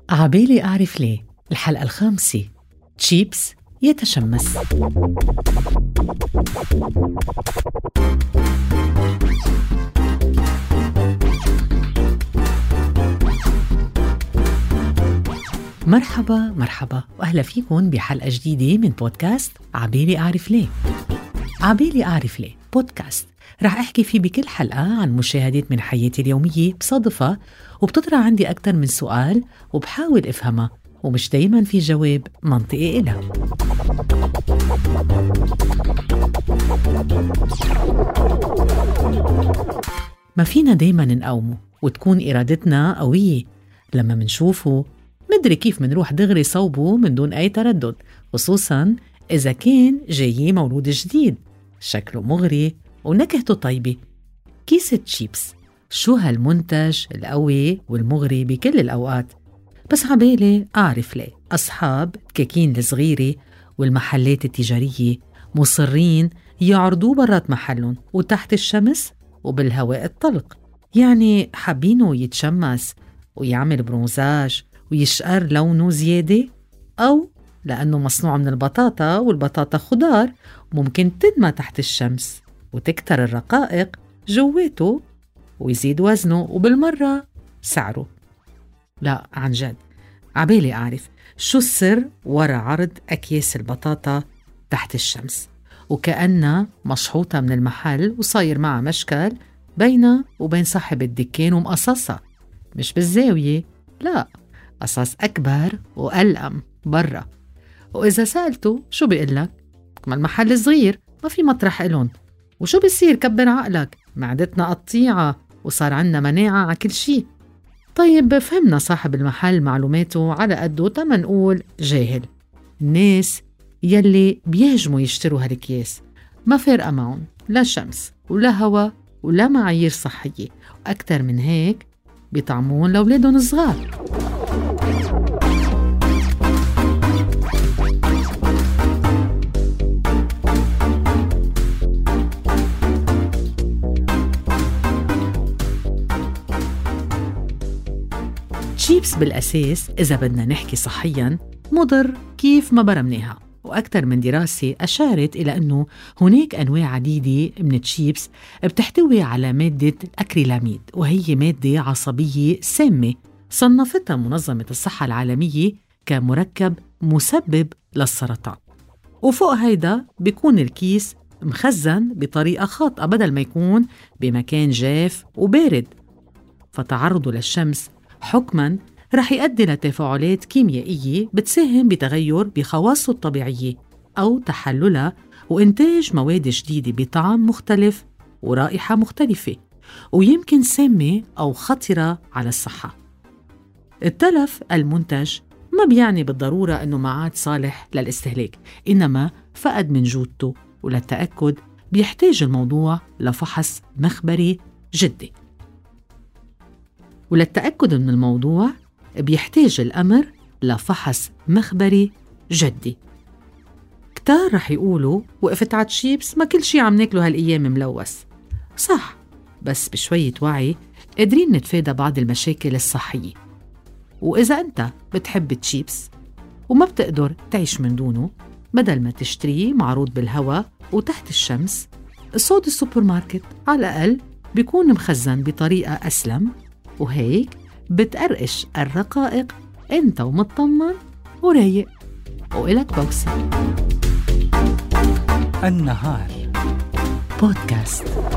عبالي أعرف ليه. الحلقة 5. تشيبس يتشمس. مرحبا وأهلا فيكم بحلقة جديدة من بودكاست عبالي أعرف ليه. عبالي أعرف ليه بودكاست رح أحكي فيه بكل حلقة عن مشاهدات من حياتي اليومية بصادفة، وبتطرح عندي أكتر من سؤال وبحاول أفهمها، ومش دايما في جواب منطقي إلها. ما فينا دايما نقاومه وتكون إرادتنا قوية. لما منشوفه مدري كيف منروح دغري صوبه من دون أي تردد، خصوصا إذا كان جاي مولود جديد شكله مغري ونكهته طيبة. كيس تشيبس، شو هالمنتج القوي والمغري بكل الأوقات؟ بس عبالي أعرف ليه أصحاب الكاكين الصغيرة والمحلات التجارية مصرين يعرضوه برات محلهم وتحت الشمس وبالهواء الطلق. يعني حابينه يتشمس ويعمل برونزاج ويشقر لونه زيادة، أو لأنه مصنوع من البطاطا والبطاطا خضار ممكن تدمى تحت الشمس وتكتر الرقائق جواته ويزيد وزنه وبالمرة سعره. لا عن جد عبالي أعرف شو السر ورا عرض أكياس البطاطا تحت الشمس وكأنها مشحوطة من المحل وصاير معها مشكل بينها وبين صاحب الدكان ومقصصة مش بالزاوية، لا قصص أكبر وألأم برا. وإذا سألته شو بيقلك؟ ما المحل صغير ما في مطرح إلون، وشو بيصير كبر عقلك؟ معدتنا قطيعة وصار عنا مناعة على كل شي. طيب فهمنا صاحب المحل معلوماته على قده تما نقول جاهل. الناس يلي بيهجموا يشتروا هالكياس ما فارقة معهم لا شمس ولا هوا ولا معايير صحية، وأكتر من هيك بيطعمون لأولادهم الصغار. تشيبس بالأساس إذا بدنا نحكي صحياً مضر كيف ما برمناها، وأكثر من دراسة أشارت إلى أنه هناك أنواع عديدة من التشيبس بتحتوي على مادة الأكريلاميد، وهي مادة عصبية سامة صنفتها منظمة الصحة العالمية كمركب مسبب للسرطان. وفوق هيدا بيكون الكيس مخزن بطريقة خاطئة بدل ما يكون بمكان جاف وبارد، فتعرضه للشمس حكماً رح يؤدي لتفاعلات كيميائية بتساهم بتغير بخواصه الطبيعية أو تحللها وإنتاج مواد جديدة بطعم مختلف ورائحة مختلفة، ويمكن سامة أو خطرة على الصحة. التلف المنتج ما بيعني بالضرورة أنه ما عاد صالح للاستهلاك، إنما فقد من جودته، وللتأكد بيحتاج الموضوع لفحص مخبري جدي. وللتأكد من الموضوع بيحتاج الأمر لفحص مخبري جدي. كتار رح يقولوا وقفت على تشيبس ما كل شي عم ناكله هالأيام ملوث. صح، بس بشوية وعي قادرين نتفادى بعض المشاكل الصحية. وإذا أنت بتحب تشيبس وما بتقدر تعيش من دونه، بدل ما تشتريه معروض بالهواء وتحت الشمس، صود السوبر ماركت على الأقل بيكون مخزن بطريقة أسلم، وهيك بتقرقش الرقائق انت ومطمن ورايق وإلك بوكسي. النهار بودكاست.